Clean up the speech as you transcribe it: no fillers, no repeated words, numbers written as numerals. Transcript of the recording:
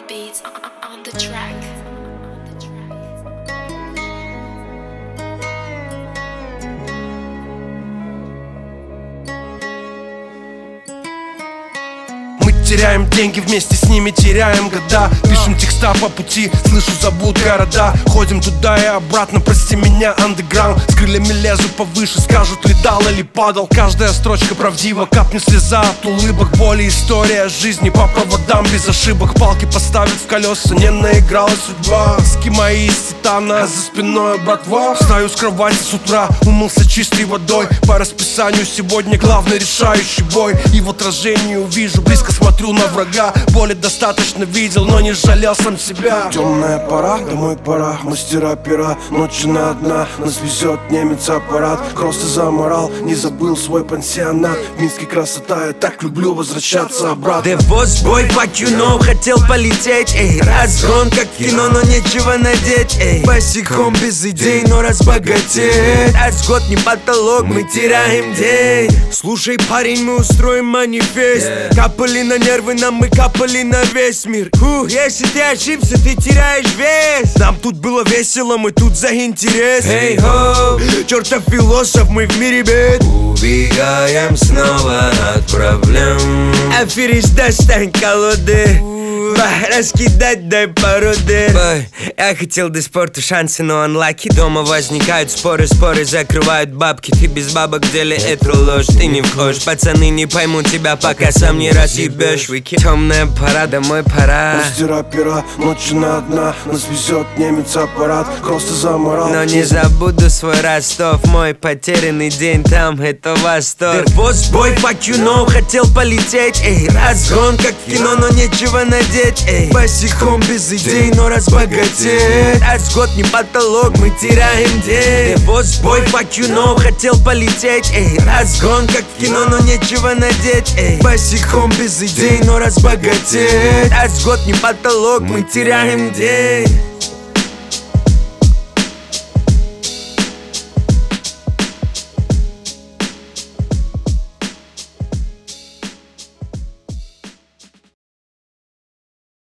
beats on the track. Теряем деньги, вместе с ними теряем года. Пишем текста по пути, слышу, зовут города. Ходим туда и обратно, прости меня, андеграунд. С крыльями лезу повыше, скажут, летал или падал. Каждая строчка правдива, капнет слеза от улыбок. Боли, история жизни по проводам без ошибок. Палки поставят в колеса, не наигралась судьба. Ски мои из титана, а за спиной братва. Встаю с кровати с утра, умылся чистой водой. По расписанию сегодня главный решающий бой. И в отражении увижу, близко смотрю на врага. Боли достаточно видел, но не жалел сам себя. Темная пора, домой пора, мастера пера. Ночью на одна, нас везет немец аппарат. Кроссы заморал, не забыл свой пансионат. В Минске красота, я так люблю возвращаться обратно. The boss boy, fuck you know, хотел полететь, эй. Разгон как кино, но нечего надеть, эй. Босиком без идей, но разбогатеть. Год не потолок, мы теряем день. Слушай, парень, мы устроим манифест. Капали на нервы, нам мы капали на весь мир. Если ты ошибся, ты теряешь вес. Нам тут было весело, мы тут за интерес. Эй-хоу, чертов философ, мы в мире бед. Убегаем снова от проблем. Аферист, достань колоды. Раскидать дай породы. Я хотел до спорту шансы, но анлаки. Дома возникают споры закрывают бабки. Ты без бабок в деле, это ложь, ты не вхож. Пацаны не поймут тебя, пока сам не разъебешь. Темная пора, домой пора. Мастера пера, ночью на одна. Нас везет немец аппарат. Кроссы заморал. Но не забуду свой Ростов. Мой потерянный день там, это восторг. The boss boy, fuck you know, хотел полететь, эй. Разгон как кино, но нечего надеть, эй. Босиком без идей, но разбогатеть. Год не потолок, мы теряем день. The boss boy, fuck you know, хотел полететь, эй. Разгон как кино, но нечего надеть, эй. Босиком без идей, но разбогатеть. Год не потолок, мы теряем день.